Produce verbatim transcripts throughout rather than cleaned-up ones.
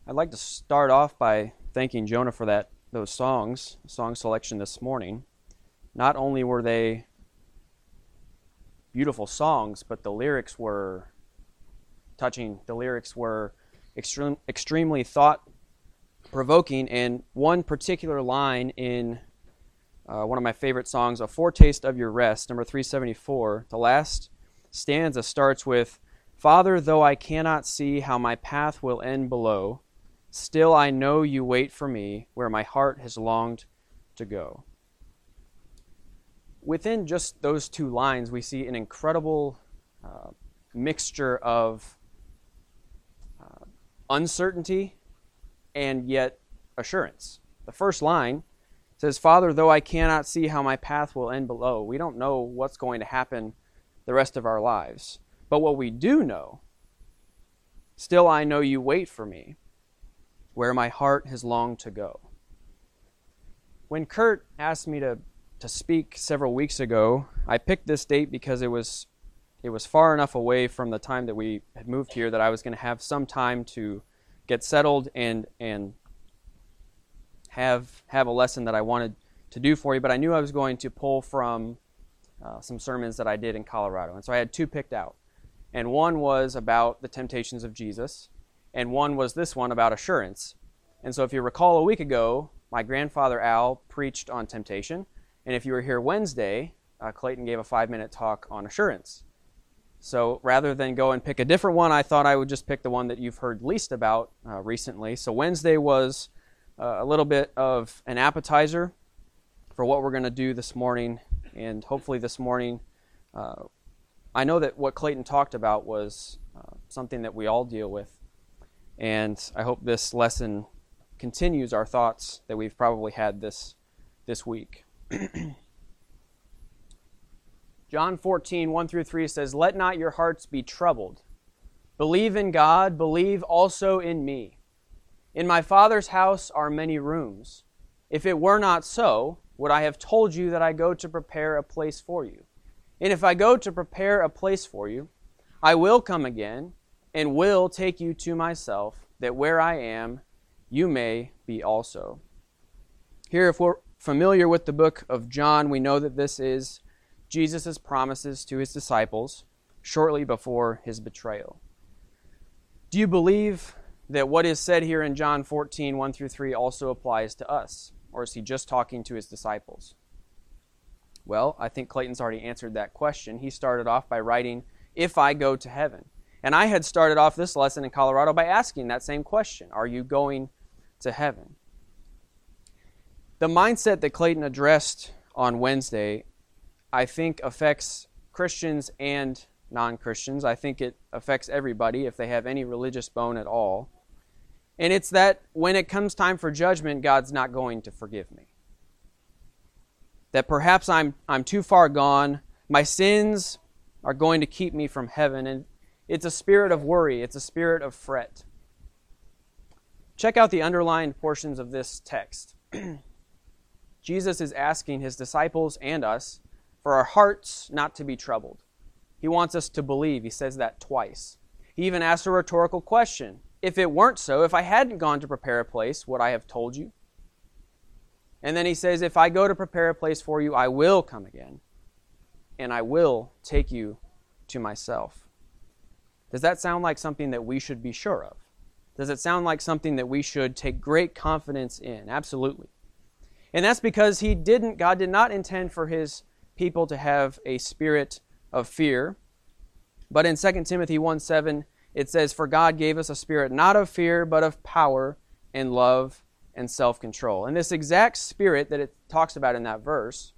I'd like to start off by thanking Jonah for that those songs, song selection this morning. Not only were they beautiful songs, but the lyrics were touching. The lyrics were extreme, extremely thought-provoking, and one particular line in uh, one of my favorite songs, A Foretaste of Your Rest, number three seventy-four, the last stanza starts with, "Father, though I cannot see how my path will end below, still I know you wait for me where my heart has longed to go." Within just those two lines, we see an incredible uh, mixture of uh, uncertainty and yet assurance. The first line says, "Father, though I cannot see how my path will end below." We don't know what's going to happen the rest of our lives. But what we do know, still I know you wait for me where my heart has longed to go. When Kurt asked me to, to speak several weeks ago, I picked this date because it was it was far enough away from the time that we had moved here that I was going to have some time to get settled and and have have a lesson that I wanted to do for you, but I knew I was going to pull from uh, some sermons that I did in Colorado. And so I had two picked out. And one was about the temptations of Jesus, and one was this one about assurance. And so if you recall, a week ago, my grandfather Al preached on temptation, and if you were here Wednesday, uh, Clayton gave a five-minute talk on assurance. So rather than go and pick a different one, I thought I would just pick the one that you've heard least about uh, recently. So Wednesday was uh, a little bit of an appetizer for what we're going to do this morning, and hopefully this morning, uh, I know that what Clayton talked about was uh, something that we all deal with, and I hope this lesson continues our thoughts that we've probably had this this week. John fourteen, one through three says, "Let not your hearts be troubled. Believe in God, believe also in me. In my Father's house are many rooms. If it were not so, would I have told you that I go to prepare a place for you? And if I go to prepare a place for you, I will come again and will take you to myself, that where I am, you may be also." Here, if we're familiar with the book of John, we know that this is Jesus' promises to his disciples shortly before his betrayal. Do you believe that what is said here in John fourteen, one through three also applies to us? Or is he just talking to his disciples? Well, I think Clayton's already answered that question. He started off by writing, "If I go to heaven." And I had started off this lesson in Colorado by asking that same question. Are you going to heaven? The mindset that Clayton addressed on Wednesday, I think, affects Christians and non-Christians. I think it affects everybody if they have any religious bone at all. And it's that when it comes time for judgment, God's not going to forgive me. That perhaps I'm I'm too far gone. My sins are going to keep me from heaven. And it's a spirit of worry. It's a spirit of fret. Check out the underlined portions of this text. Jesus is asking his disciples and us for our hearts not to be troubled. He wants us to believe. He says that twice. He even asks a rhetorical question. If it weren't so, if I hadn't gone to prepare a place, would I have told you? And then he says, if I go to prepare a place for you, I will come again, and I will take you to myself. Does that sound like something that we should be sure of? Does it sound like something that we should take great confidence in? Absolutely. And that's because he didn't, God did not intend for his people to have a spirit of fear. But in Second Timothy one seven, it says, "For God gave us a spirit not of fear, but of power and love and self-control." And this exact spirit that it talks about in that verse,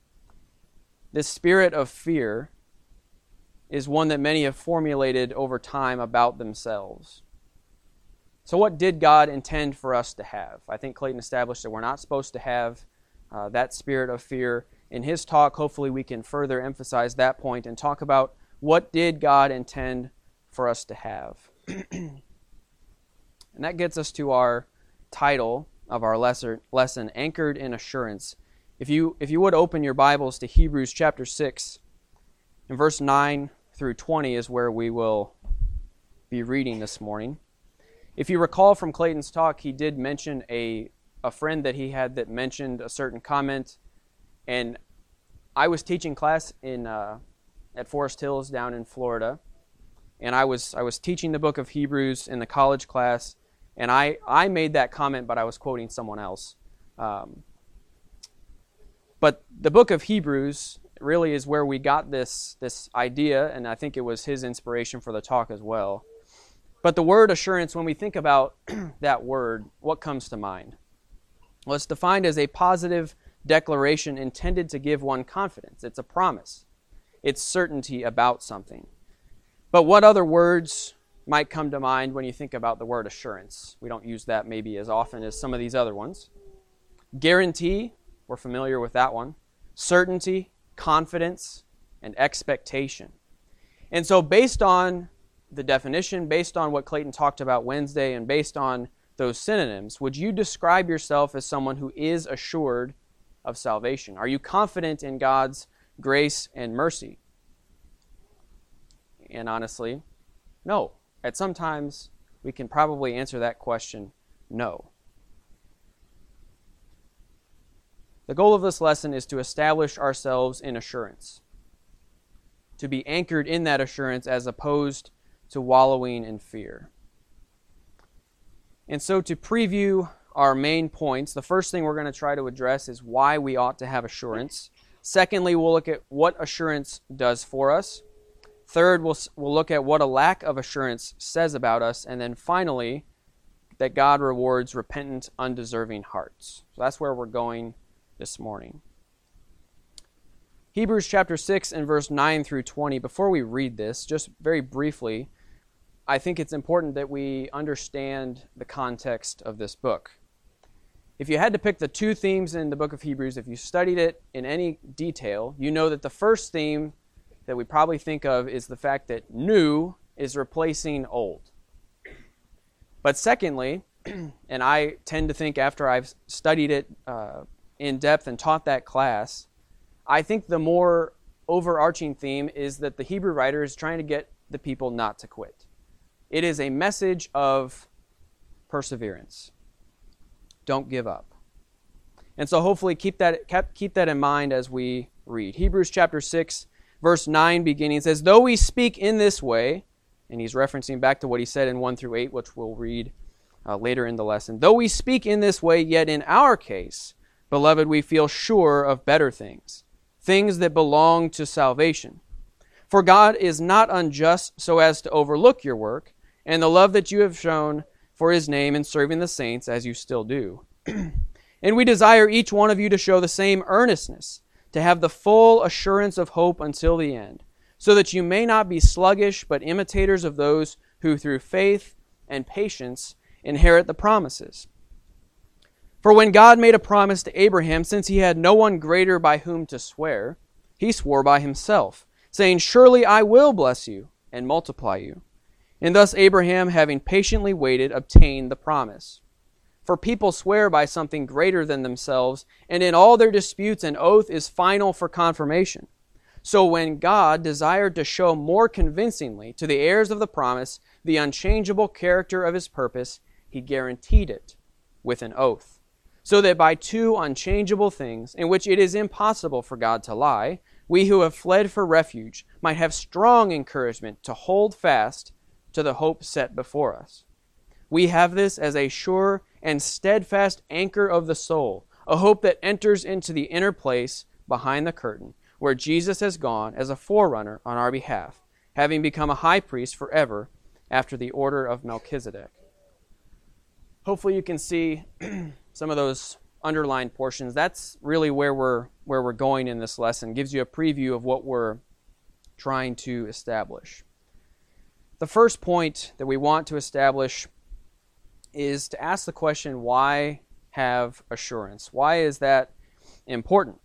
this spirit of fear, is one that many have formulated over time about themselves. So what did God intend for us to have? I think Clayton established that we're not supposed to have uh, that spirit of fear. In his talk, hopefully we can further emphasize that point and talk about what did God intend for us to have. And that gets us to our title of our lesser, lesson, Anchored in Assurance. If you if you would open your Bibles to Hebrews chapter six, and verse nine through twenty is where we will be reading this morning. If you recall from Clayton's talk, he did mention a, a friend that he had that mentioned a certain comment, and I was teaching class in uh, at Forest Hills down in Florida, and I was I was teaching the book of Hebrews in the college class, and I, I made that comment, but I was quoting someone else. Um, but the book of Hebrews really is where we got this, this idea, and I think it was his inspiration for the talk as well. But the word assurance, when we think about that word, what comes to mind? Well, it's defined as a positive declaration intended to give one confidence. It's a promise. It's certainty about something. But what other words might come to mind when you think about the word assurance? We don't use that maybe as often as some of these other ones. Guarantee, we're familiar with that one. Certainty, confidence, and expectation. And so based on the definition, based on what Clayton talked about Wednesday, and based on those synonyms, would you describe yourself as someone who is assured of salvation? Are you confident in God's grace and mercy? And honestly, no. At some times, we can probably answer that question, no. The goal of this lesson is to establish ourselves in assurance, to be anchored in that assurance as opposed to wallowing in fear. And so to preview our main points, the first thing we're going to try to address is why we ought to have assurance. Secondly, we'll look at what assurance does for us. Third, we'll, we'll look at what a lack of assurance says about us. And then finally, that God rewards repentant, undeserving hearts. So that's where we're going this morning. Hebrews chapter six and verse nine through twenty. Before we read this, just very briefly, I think it's important that we understand the context of this book. If you had to pick the two themes in the book of Hebrews, if you studied it in any detail, you know that the first theme that we probably think of is the fact that new is replacing old. But secondly, and I tend to think after I've studied it uh, in depth and taught that class, I think the more overarching theme is that the Hebrew writer is trying to get the people not to quit. It is a message of perseverance. Don't give up. And so hopefully keep that keep that in mind as we read. Hebrews chapter six, verse nine beginning says, "Though we speak in this way," and he's referencing back to what he said in one through eight, which we'll read uh, later in the lesson. "Though we speak in this way, yet in our case, beloved, we feel sure of better things, things that belong to salvation. For God is not unjust so as to overlook your work and the love that you have shown for his name in serving the saints, as you still do. And we desire each one of you to show the same earnestness, to have the full assurance of hope until the end, so that you may not be sluggish, but imitators of those who through faith and patience inherit the promises. For when God made a promise to Abraham, since he had no one greater by whom to swear, he swore by himself, saying, 'Surely I will bless you and multiply you.' And thus Abraham, having patiently waited, obtained the promise. For people swear by something greater than themselves, and in all their disputes an oath is final for confirmation. So when God desired to show more convincingly to the heirs of the promise the unchangeable character of his purpose, he guaranteed it with an oath, so that by two unchangeable things, in which it is impossible for God to lie, we who have fled for refuge might have strong encouragement to hold fast to the hope set before us. We have this as a sure and steadfast anchor of the soul, a hope that enters into the inner place behind the curtain, where Jesus has gone as a forerunner on our behalf, having become a high priest forever after the order of Melchizedek." Hopefully you can see some of those underlined portions. That's really where we're where we're going in this lesson. Gives you a preview of what we're trying to establish. The first point that we want to establish is to ask the question, why have assurance? Why is that important?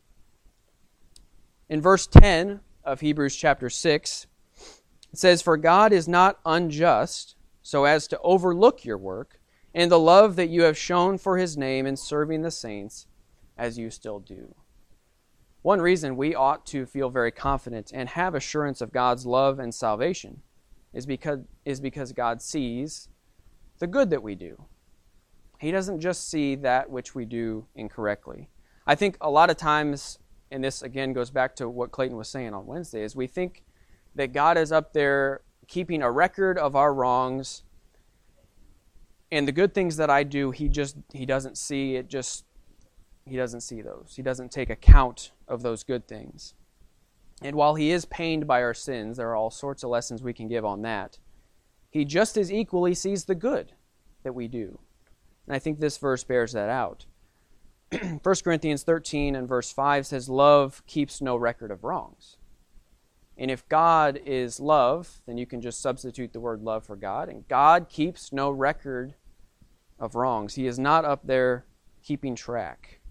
In verse ten of Hebrews chapter six, it says, "For God is not unjust so as to overlook your work and the love that you have shown for his name in serving the saints, as you still do." One reason we ought to feel very confident and have assurance of God's love and salvation is because, is because God sees the good that we do. He doesn't just see that which we do incorrectly. I think a lot of times, and this again goes back to what Clayton was saying on Wednesday, is we think that God is up there keeping a record of our wrongs, and the good things that I do, he just he doesn't see it. Just he doesn't see those. He doesn't take account of those good things. And while he is pained by our sins, there are all sorts of lessons we can give on that. He just as equally sees the good that we do. And I think this verse bears that out. First Corinthians thirteen and verse five says, "Love keeps no record of wrongs." And if God is love, then you can just substitute the word love for God. And God keeps no record of wrongs. He is not up there keeping track.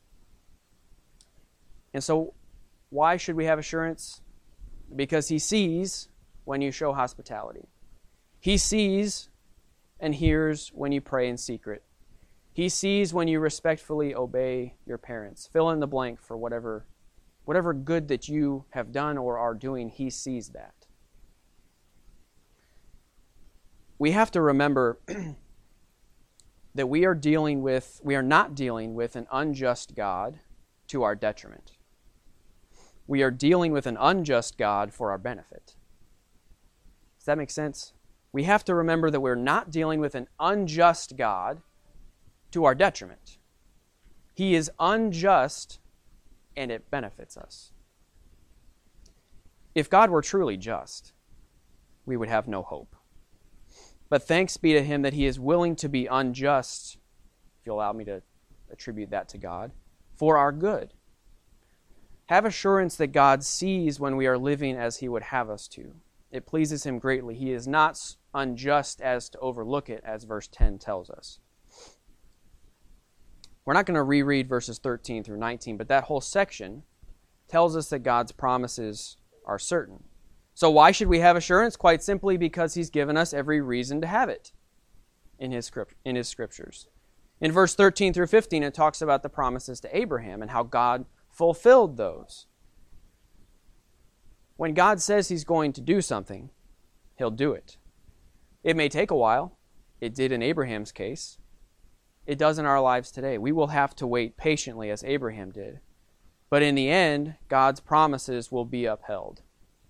And so why should we have assurance? Because he sees when you show hospitality. He sees and hears when you pray in secret. He sees when you respectfully obey your parents. Fill in the blank for whatever Whatever good that you have done or are doing, he sees that. We have to remember that we are dealing with, we are not dealing with an unjust God to our detriment. We are dealing with an unjust God for our benefit. Does that make sense? We have to remember that we're not dealing with an unjust God to our detriment. He is unjust and it benefits us. If God were truly just, we would have no hope. But thanks be to him that he is willing to be unjust, if you'll allow me to attribute that to God, for our good. Have assurance that God sees when we are living as he would have us to. It pleases him greatly. He is not unjust as to overlook it, as verse ten tells us. We're not going to reread verses thirteen through nineteen, but that whole section tells us that God's promises are certain. So why should we have assurance? Quite simply because he's given us every reason to have it in his script, in his scriptures. In verse thirteen through fifteen, it talks about the promises to Abraham and how God fulfilled those. When God says he's going to do something, he'll do it. It may take a while. It did in Abraham's case. It does in our lives today. We will have to wait patiently as Abraham did. But in the end, God's promises will be upheld.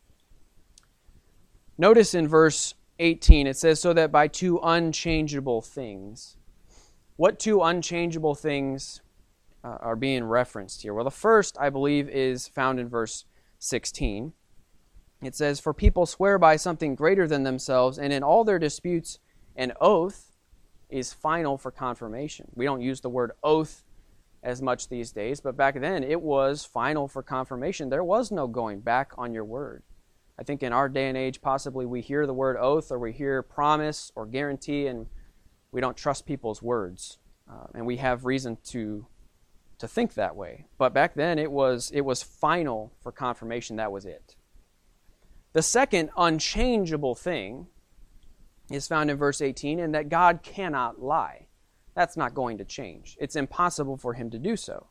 Notice in verse eighteen, it says, "So that by two unchangeable things." What two unchangeable things uh, are being referenced here? Well, the first, I believe, is found in verse sixteen. It says, "For people swear by something greater than themselves, and in all their disputes an oath is final for confirmation." We don't use the word oath as much these days, but back then it was final for confirmation. There was no going back on your word. I think in our day and age, possibly we hear the word oath or we hear promise or guarantee, and we don't trust people's words. Uh, and we have reason to to think that way. But back then it was it was final for confirmation. That was it. The second unchangeable thing is found in verse eighteen, and that God cannot lie. That's not going to change. It's impossible for him to do so.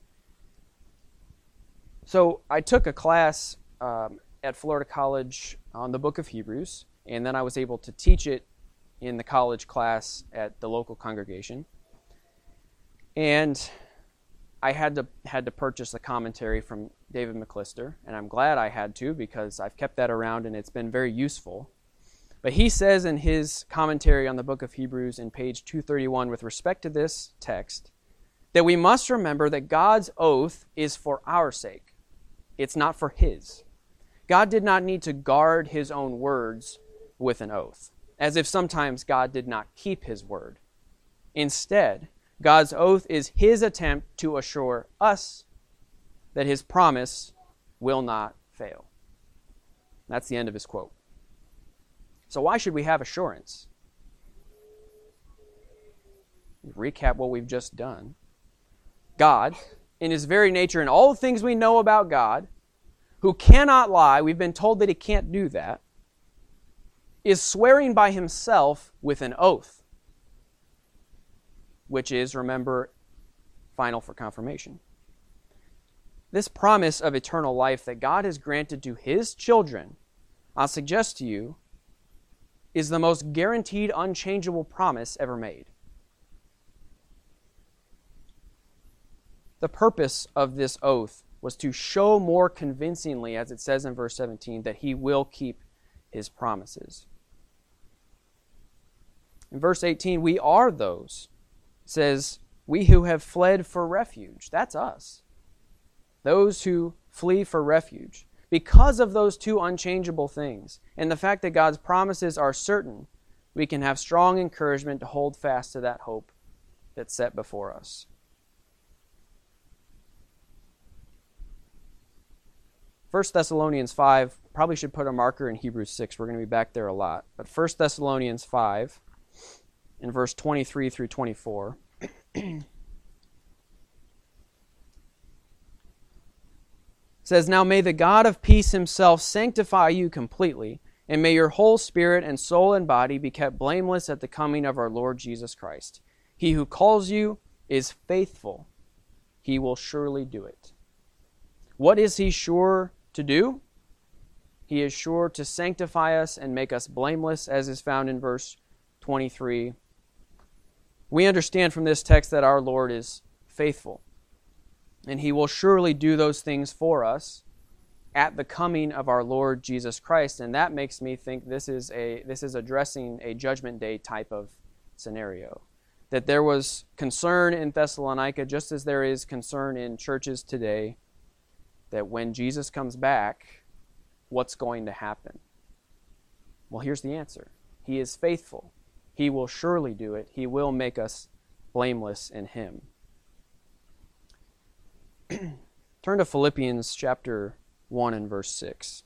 So I took a class um, at Florida College on the book of Hebrews, and then I was able to teach it in the college class at the local congregation. And I had to had to purchase a commentary from David McClister, and I'm glad I had to because I've kept that around and it's been very useful. But he says in his commentary on the book of Hebrews in page two thirty-one with respect to this text that we must remember that God's oath is for our sake. It's not for his. God did not need to guard his own words with an oath, as if sometimes God did not keep his word. Instead, God's oath is his attempt to assure us that his promise will not fail. That's the end of his quote. So why should we have assurance? Recap what we've just done. God, in his very nature and all the things we know about God, who cannot lie, we've been told that he can't do that, is swearing by himself with an oath, which is, remember, final for confirmation. This promise of eternal life that God has granted to his children, I'll suggest to you, is the most guaranteed, unchangeable promise ever made. The purpose of this oath was to show more convincingly, as it says in verse seventeen, that he will keep his promises. In verse eighteen, we are those. It says, we who have fled for refuge. That's us. Those who flee for refuge. Because of those two unchangeable things, and the fact that God's promises are certain, we can have strong encouragement to hold fast to that hope that's set before us. First Thessalonians five, probably should put a marker in Hebrews six. We're going to be back there a lot. But First Thessalonians five, in verse twenty-three through twenty-four. Says, now may the God of peace himself sanctify you completely, and may your whole spirit and soul and body be kept blameless at the coming of our Lord Jesus Christ. He who calls you is faithful. He will surely do it. What is he sure to do? He is sure to sanctify us and make us blameless, as is found in verse twenty-three. We understand from this text that our Lord is faithful, and he will surely do those things for us at the coming of our Lord Jesus Christ. And that makes me think this is a this is addressing a judgment day type of scenario. That there was concern in Thessalonica, just as there is concern in churches today, that when Jesus comes back, what's going to happen? Well, here's the answer. He is faithful. He will surely do it. He will make us blameless in him. Turn to Philippians chapter one and verse six.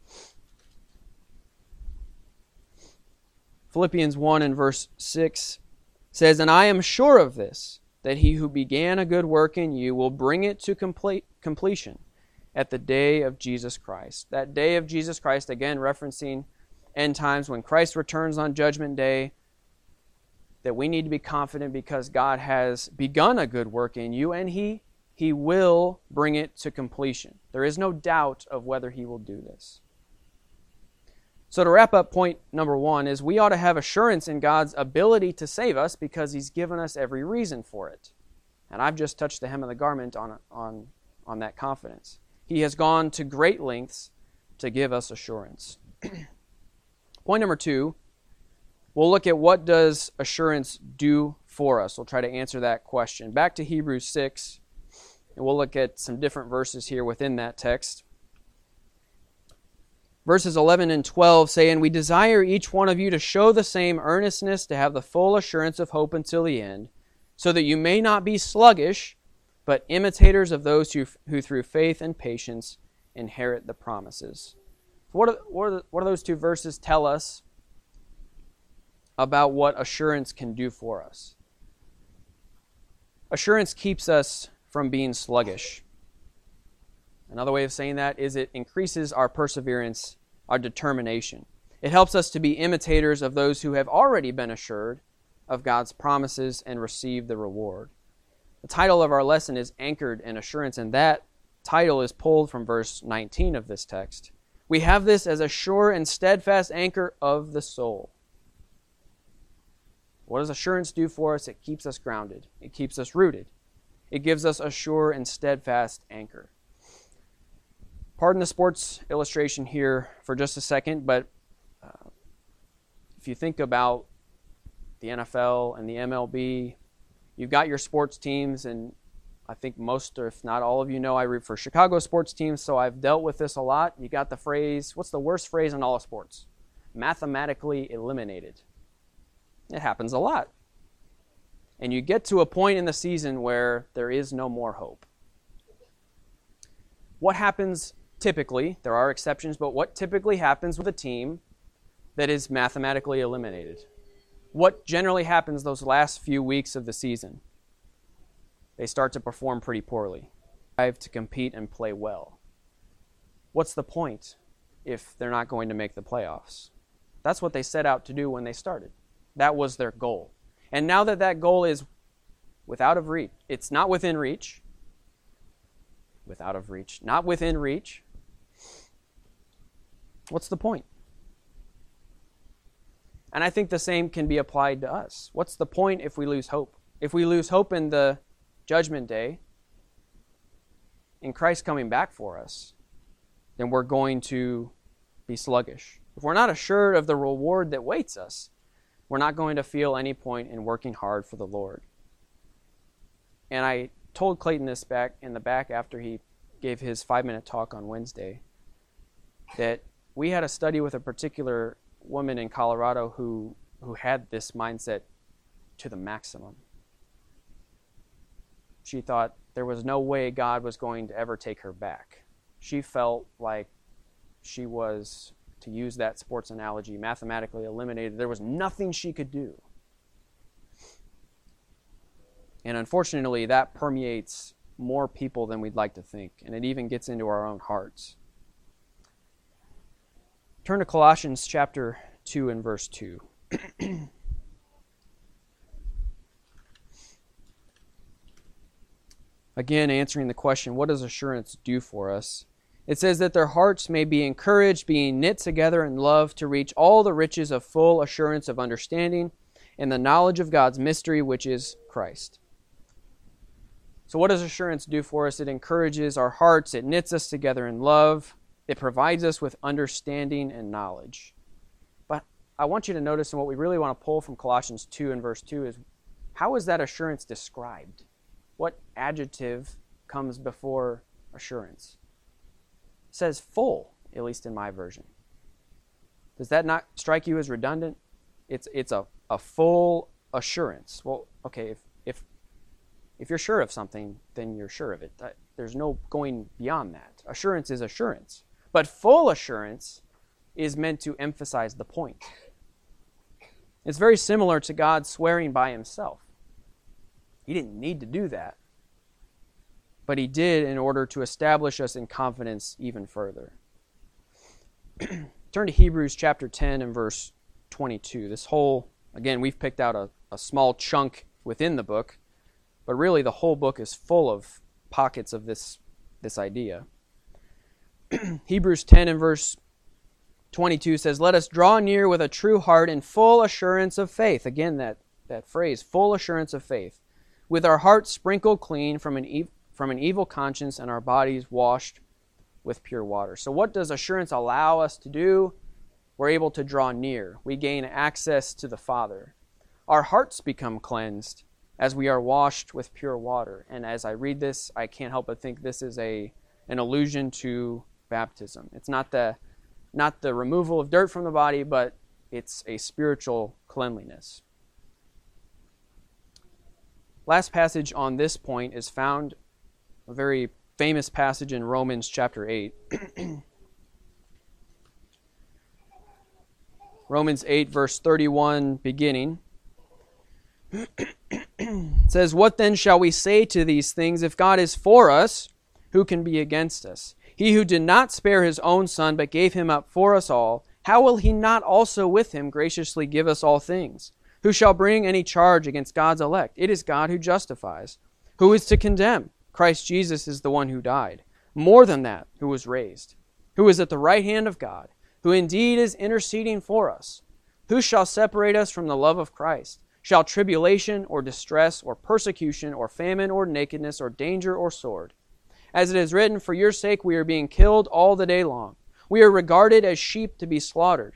Philippians one and verse six says, and I am sure of this, that he who began a good work in you will bring it to complete completion at the day of Jesus Christ. That day of Jesus Christ, again referencing end times when Christ returns on Judgment Day, that we need to be confident because God has begun a good work in you, and He He will bring it to completion. There is no doubt of whether He will do this. So to wrap up, point number one is we ought to have assurance in God's ability to save us because He's given us every reason for it. And I've just touched the hem of the garment on, on, on that confidence. He has gone to great lengths to give us assurance. Point number two, we'll look at what does assurance do for us. We'll try to answer that question. Back to Hebrews six, and we'll look at some different verses here within that text. Verses eleven and twelve say, and we desire each one of you to show the same earnestness to have the full assurance of hope until the end, so that you may not be sluggish, but imitators of those who, who through faith and patience inherit the promises. What are, what, are, what do those two verses tell us about what assurance can do for us? Assurance keeps us from being sluggish. Another way of saying that is it increases our perseverance, our determination. It helps us to be imitators of those who have already been assured of God's promises and received the reward. The title of our lesson is Anchored in Assurance, and that title is pulled from verse nineteen of this text. We have this as a sure and steadfast anchor of the soul. What does assurance do for us? It keeps us grounded. It keeps us rooted. It gives us a sure and steadfast anchor. Pardon the sports illustration here for just a second, but uh, if you think about the N F L and the M L B, you've got your sports teams, and I think most, or if not all of you know, I root for Chicago sports teams, so I've dealt with this a lot. You got the phrase, what's the worst phrase in all of sports? Mathematically eliminated. It happens a lot. And you get to a point in the season where there is no more hope. What happens typically, there are exceptions, but what typically happens with a team that is mathematically eliminated? What generally happens those last few weeks of the season? They start to perform pretty poorly. They have to compete and play well. What's the point if they're not going to make the playoffs? That's what they set out to do when they started. That was their goal. And now that that goal is without of reach, it's not within reach, without of reach, not within reach, what's the point? And I think the same can be applied to us. What's the point if we lose hope? If we lose hope in the judgment day, in Christ coming back for us, then we're going to be sluggish. If we're not assured of the reward that waits us, we're not going to feel any point in working hard for the Lord. And I told Clayton this back in the back after he gave his five-minute talk on Wednesday, that we had a study with a particular woman in Colorado who, who had this mindset to the maximum. She thought there was no way God was going to ever take her back. She felt like she was, to use that sports analogy, mathematically eliminated. There was nothing she could do. And unfortunately, that permeates more people than we'd like to think, and it even gets into our own hearts. Turn to Colossians chapter two and verse two. Again, answering the question, what does assurance do for us? It says that their hearts may be encouraged, being knit together in love, to reach all the riches of full assurance of understanding and the knowledge of God's mystery, which is Christ. So what does assurance do for us? It encourages our hearts. It knits us together in love. It provides us with understanding and knowledge. But I want you to notice, and what we really want to pull from Colossians two and verse two is, how is that assurance described? What adjective comes before assurance? It says full, at least in my version. Does that not strike you as redundant? It's it's a, a full assurance. Well, okay, if, if if you're sure of something, then you're sure of it. There's no going beyond that. Assurance is assurance. But full assurance is meant to emphasize the point. It's very similar to God swearing by himself. He didn't need to do that, but he did in order to establish us in confidence even further. Turn to Hebrews chapter ten and verse twenty-two. This whole, again, we've picked out a, a small chunk within the book, but really the whole book is full of pockets of this, this idea. Hebrews ten and verse twenty-two says, "Let us draw near with a true heart and full assurance of faith." Again, that, that phrase, full assurance of faith. "With our hearts sprinkled clean from an, e- from an evil conscience and our bodies washed with pure water." So what does assurance allow us to do? We're able to draw near. We gain access to the Father. Our hearts become cleansed as we are washed with pure water. And as I read this, I can't help but think this is a an allusion to baptism. It's not the, not the removal of dirt from the body, but it's a spiritual cleanliness. Last passage on this point is found, a very famous passage in Romans chapter eight. Romans eight, verse thirty-one, beginning. It says, "What then shall we say to these things? If God is for us, who can be against us? He who did not spare his own Son, but gave him up for us all, how will he not also with him graciously give us all things? Who shall bring any charge against God's elect? It is God who justifies. Who is to condemn? Christ Jesus is the one who died. More than that, who was raised, who is at the right hand of God, who indeed is interceding for us. Who shall separate us from the love of Christ? Shall tribulation or distress or persecution or famine or nakedness or danger or sword? As it is written, for your sake we are being killed all the day long. We are regarded as sheep to be slaughtered.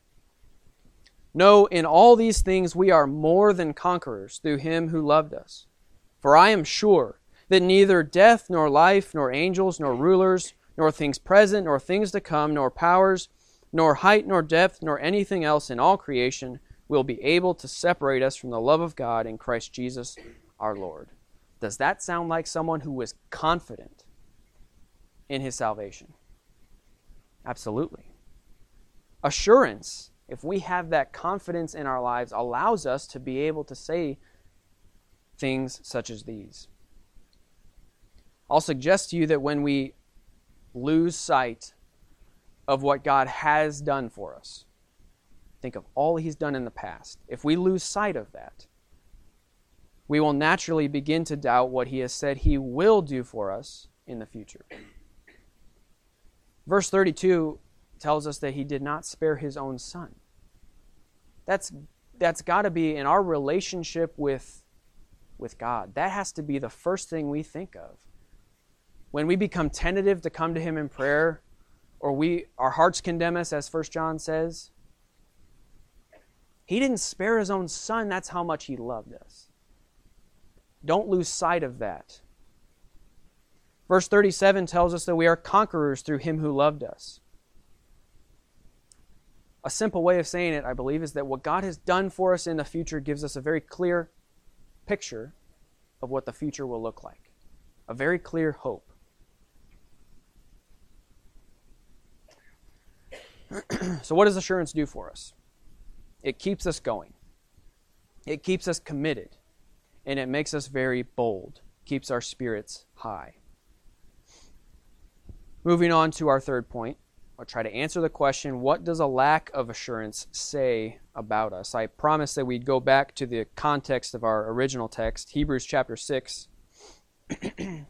No, in all these things we are more than conquerors through him who loved us. For I am sure that neither death nor life, nor angels, nor rulers, nor things present, nor things to come, nor powers, nor height, nor depth, nor anything else in all creation will be able to separate us from the love of God in Christ Jesus our Lord." Does that sound like someone who was confident in his salvation? Absolutely. Assurance, if we have that confidence in our lives, allows us to be able to say things such as these. I'll suggest to you that when we lose sight of what God has done for us, think of all he's done in the past. If we lose sight of that, we will naturally begin to doubt what he has said he will do for us in the future. Verse thirty-two tells us that he did not spare his own Son. That's that's got to be in our relationship with, with God. That has to be the first thing we think of. When we become tentative to come to Him in prayer, or we our hearts condemn us, as First John says, He didn't spare His own Son. That's how much He loved us. Don't lose sight of that. Verse thirty-seven tells us that we are conquerors through Him who loved us. A simple way of saying it, I believe, is that what God has done for us in the future gives us a very clear picture of what the future will look like. A very clear hope. So what does assurance do for us? It keeps us going. It keeps us committed. And it makes us very bold. Keeps our spirits high. Moving on to our third point. I'll try to answer the question, what does a lack of assurance say about us? I promised that we'd go back to the context of our original text, Hebrews chapter six. In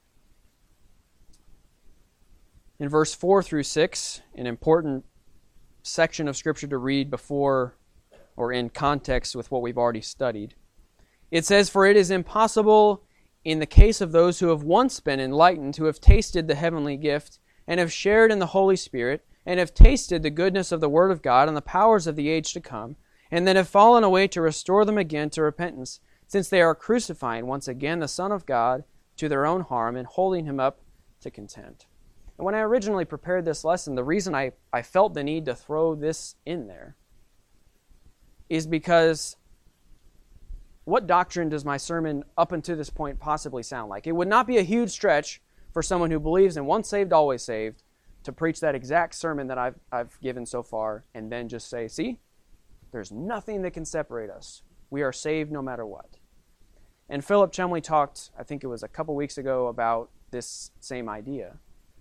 verse four through six, an important section of Scripture to read before or in context with what we've already studied. It says, "For it is impossible in the case of those who have once been enlightened, who have tasted the heavenly gift, and have shared in the Holy Spirit, and have tasted the goodness of the Word of God and the powers of the age to come, and then have fallen away to restore them again to repentance, since they are crucifying once again the Son of God to their own harm and holding Him up to contempt." And when I originally prepared this lesson, the reason I, I felt the need to throw this in there is because what doctrine does my sermon up until this point possibly sound like? It would not be a huge stretch for someone who believes in once saved, always saved, to preach that exact sermon that I've, I've given so far and then just say, see, there's nothing that can separate us. We are saved no matter what. And Philip Chumley talked, I think it was a couple weeks ago, about this same idea.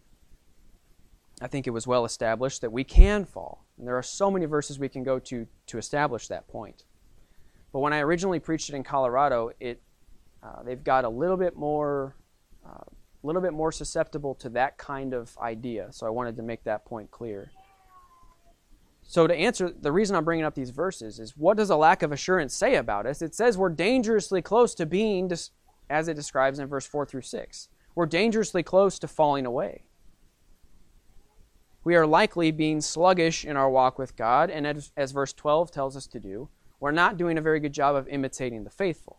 I think it was well established that we can fall. And there are so many verses we can go to to establish that point. But when I originally preached it in Colorado, it uh, they've got a little bit more... Uh, a little bit more susceptible to that kind of idea. So I wanted to make that point clear. So to answer, the reason I'm bringing up these verses is, what does a lack of assurance say about us? It says we're dangerously close to being, as it describes in verse four through six. We're dangerously close to falling away. We are likely being sluggish in our walk with God, and as, as verse twelve tells us to do, we're not doing a very good job of imitating the faithful.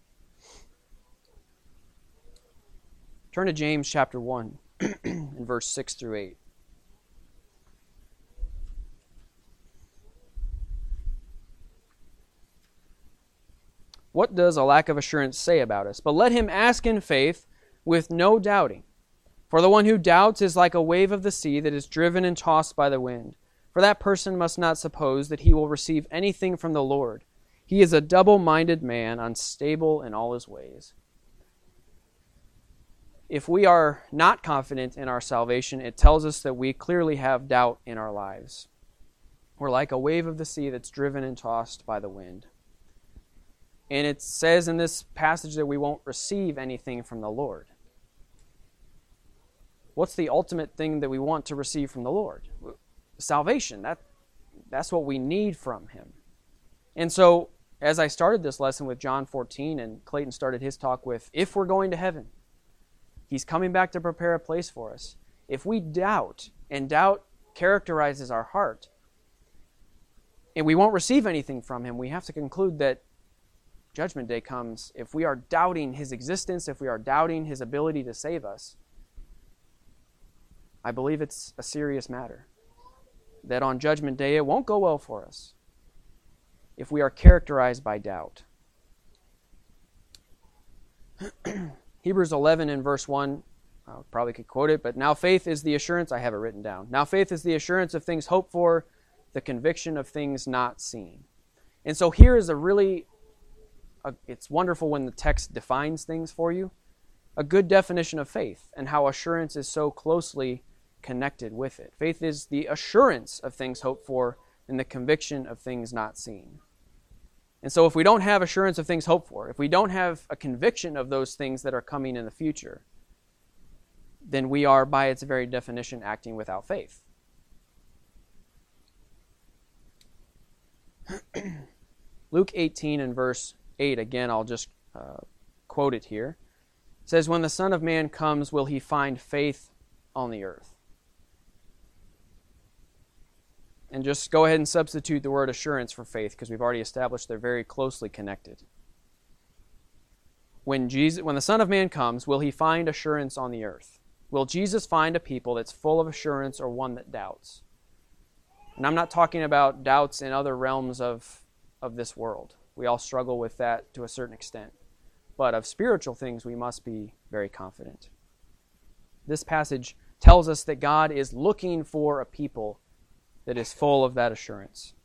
Turn to James chapter one, in verse six through eight. What does a lack of assurance say about us? But let him ask in faith with no doubting. For the one who doubts is like a wave of the sea that is driven and tossed by the wind. For that person must not suppose that he will receive anything from the Lord. He is a double-minded man, unstable in all his ways. If we are not confident in our salvation, it tells us that we clearly have doubt in our lives. We're like a wave of the sea that's driven and tossed by the wind. And it says in this passage that we won't receive anything from the Lord. What's the ultimate thing that we want to receive from the Lord? Salvation. That, that's what we need from Him. And so, as I started this lesson with John fourteen, and Clayton started his talk with, if we're going to heaven, He's coming back to prepare a place for us. If we doubt, and doubt characterizes our heart, and we won't receive anything from Him, we have to conclude that Judgment Day comes. If we are doubting His existence, if we are doubting His ability to save us, I believe it's a serious matter. That on Judgment Day it won't go well for us if we are characterized by doubt. Hebrews eleven in verse one, I probably could quote it, but now faith is the assurance, I have it written down. Now faith is the assurance of things hoped for, the conviction of things not seen. And so here is a really, a, it's wonderful when the text defines things for you, a good definition of faith and how assurance is so closely connected with it. Faith is the assurance of things hoped for and the conviction of things not seen. And so if we don't have assurance of things hoped for, if we don't have a conviction of those things that are coming in the future, then we are, by its very definition, acting without faith. Luke eighteen and verse eight, again, I'll just uh, quote it here. It says, "When the Son of Man comes, will he find faith on the earth?" And just go ahead and substitute the word assurance for faith, because we've already established they're very closely connected. When Jesus, when the Son of Man comes, will he find assurance on the earth? Will Jesus find a people that's full of assurance or one that doubts? And I'm not talking about doubts in other realms of, of this world. We all struggle with that to a certain extent. But of spiritual things, we must be very confident. This passage tells us that God is looking for a people that is full of that assurance.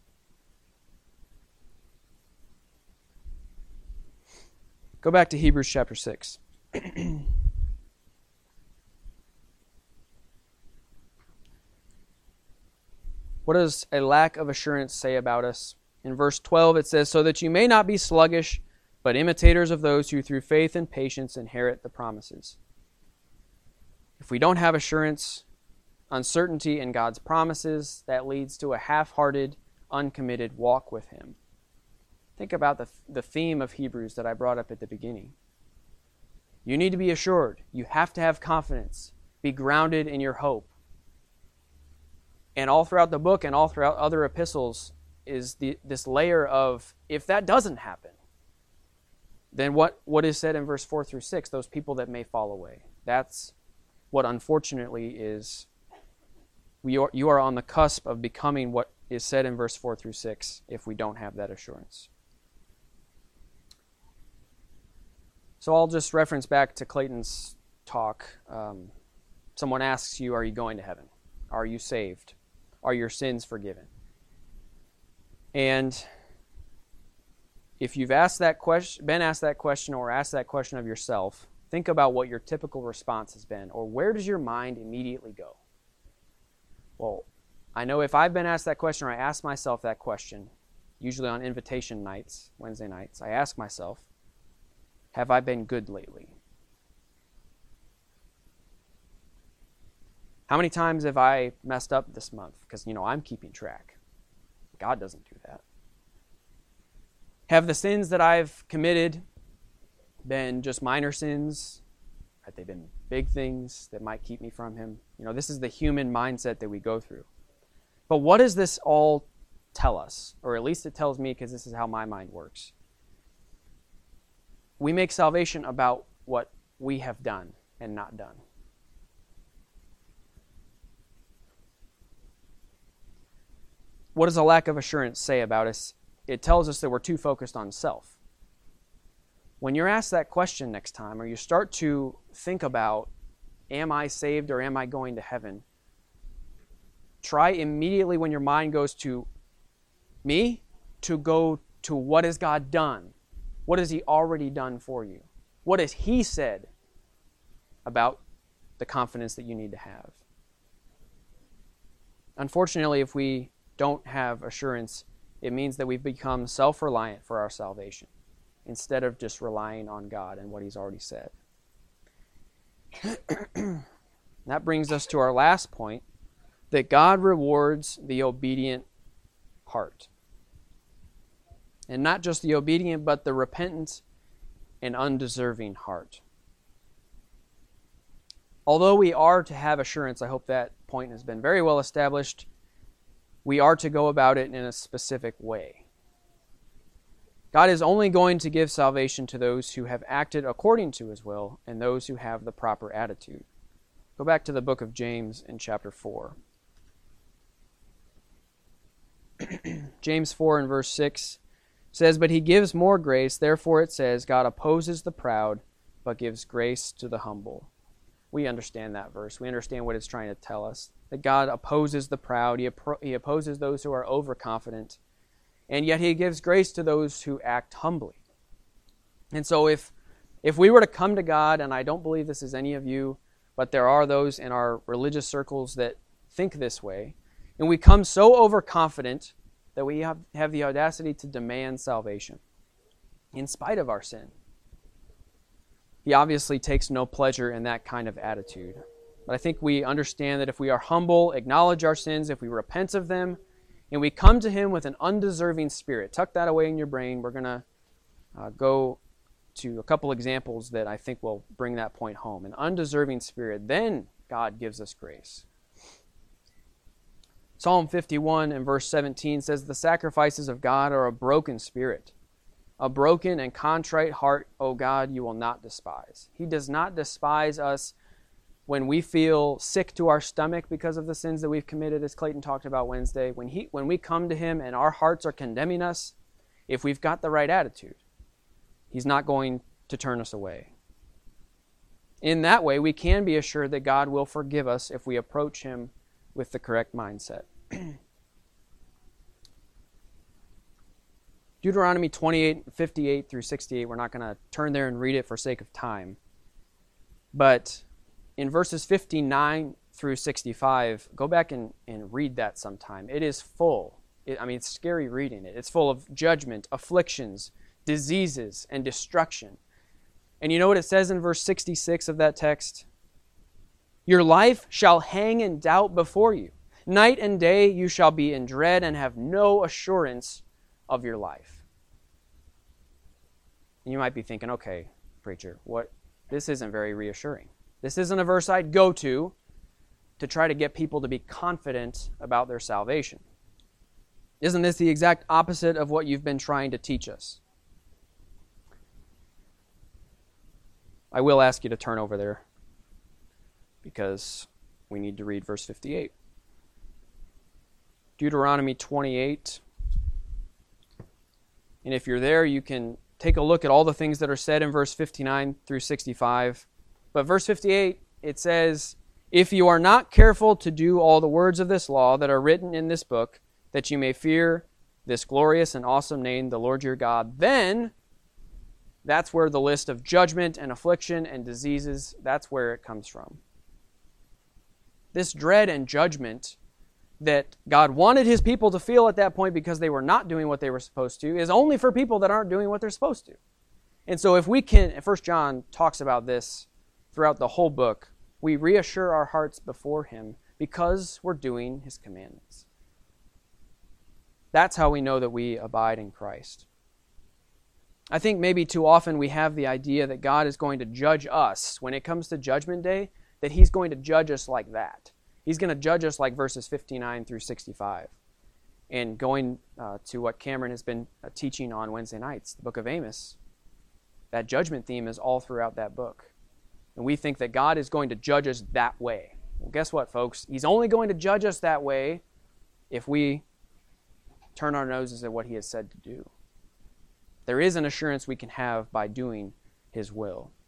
Go back to Hebrews chapter six. What does a lack of assurance say about us? In verse twelve it says, "So that you may not be sluggish, but imitators of those who through faith and patience inherit the promises." If we don't have assurance, uncertainty in God's promises, that leads to a half-hearted, uncommitted walk with Him. Think about the, the theme of Hebrews that I brought up at the beginning. You need to be assured. You have to have confidence. Be grounded in your hope. And all throughout the book and all throughout other epistles is the, this layer of, if that doesn't happen, then what, what is said in verse four through six, those people that may fall away. That's what unfortunately is, we are, you are on the cusp of becoming what is said in verse four through six if we don't have that assurance. So I'll just reference back to Clayton's talk. Um, someone asks you, are you going to heaven? Are you saved? Are your sins forgiven? And if you've asked that question, been asked that question or asked that question of yourself, think about what your typical response has been, or where does your mind immediately go? Well, I know if I've been asked that question or I ask myself that question, usually on invitation nights, Wednesday nights, I ask myself, have I been good lately? How many times have I messed up this month? Because, you know, I'm keeping track. God doesn't do that. Have the sins that I've committed been just minor sins? Have they been big things that might keep me from Him? You know, this is the human mindset that we go through. But what does this all tell us? Or at least it tells me, because this is how my mind works. We make salvation about what we have done and not done. What does a lack of assurance say about us? It tells us that we're too focused on self. When you're asked that question next time, or you start to think about, am I saved or am I going to heaven? Try immediately, when your mind goes to me, to go to what has God done? What has He already done for you? What has He said about the confidence that you need to have? Unfortunately, if we don't have assurance, it means that we've become self-reliant for our salvation instead of just relying on God and what He's already said. That brings us to our last point, that God rewards the obedient heart. And not just the obedient, but the repentant and undeserving heart. Although we are to have assurance, I hope that point has been very well established, we are to go about it in a specific way. God is only going to give salvation to those who have acted according to His will and those who have the proper attitude. Go back to the book of James in chapter four. James four and verse six says, "But He gives more grace, therefore it says, God opposes the proud, but gives grace to the humble." We understand that verse. We understand what it's trying to tell us. That God opposes the proud. He, appro- he opposes those who are overconfident. And yet He gives grace to those who act humbly. And so if if we were to come to God, and I don't believe this is any of you, but there are those in our religious circles that think this way, and we come so overconfident that we have, have the audacity to demand salvation in spite of our sin, He obviously takes no pleasure in that kind of attitude. But I think we understand that if we are humble, acknowledge our sins, if we repent of them, and we come to him with an undeserving spirit. Tuck that away in your brain. We're going to uh, go to a couple examples that I think will bring that point home. An undeserving spirit. Then God gives us grace. Psalm fifty-one and verse seventeen says, "The sacrifices of God are a broken spirit. A broken and contrite heart, O God, you will not despise." He does not despise us when we feel sick to our stomach because of the sins that we've committed, as Clayton talked about Wednesday. When he, when we come to him and our hearts are condemning us, if we've got the right attitude, he's not going to turn us away. In that way, we can be assured that God will forgive us if we approach him with the correct mindset. Deuteronomy twenty-eight, fifty-eight through sixty-eight, we're not going to turn there and read it for sake of time. But in verses fifty-nine through sixty-five, go back and, and read that sometime. It is full. It, I mean, it's scary reading it. It's full of judgment, afflictions, diseases, and destruction. And you know what it says in verse sixty-six of that text? "Your life shall hang in doubt before you. Night and day you shall be in dread and have no assurance of your life." And you might be thinking, okay, preacher, what? This isn't very reassuring. This isn't a verse I'd go to to try to get people to be confident about their salvation. Isn't this the exact opposite of what you've been trying to teach us? I will ask you to turn over there because we need to read verse fifty-eight. Deuteronomy twenty-eight. And if you're there, you can take a look at all the things that are said in verse fifty-nine through sixty-five. But verse fifty-eight, it says, "If you are not careful to do all the words of this law that are written in this book, that you may fear this glorious and awesome name, the Lord your God, then," that's where the list of judgment and affliction and diseases, that's where it comes from. This dread and judgment that God wanted his people to feel at that point because they were not doing what they were supposed to is only for people that aren't doing what they're supposed to. And so if we can, First John talks about this throughout the whole book, we reassure our hearts before him because we're doing his commandments. That's how we know that we abide in Christ. I think maybe too often we have the idea that God is going to judge us when it comes to Judgment Day, that he's going to judge us like that. He's going to judge us like verses fifty-nine through sixty-five. And going uh, to what Cameron has been uh, teaching on Wednesday nights, the book of Amos, that judgment theme is all throughout that book. And we think that God is going to judge us that way. Well, guess what, folks? He's only going to judge us that way if we turn our noses at what he has said to do. There is an assurance we can have by doing his will.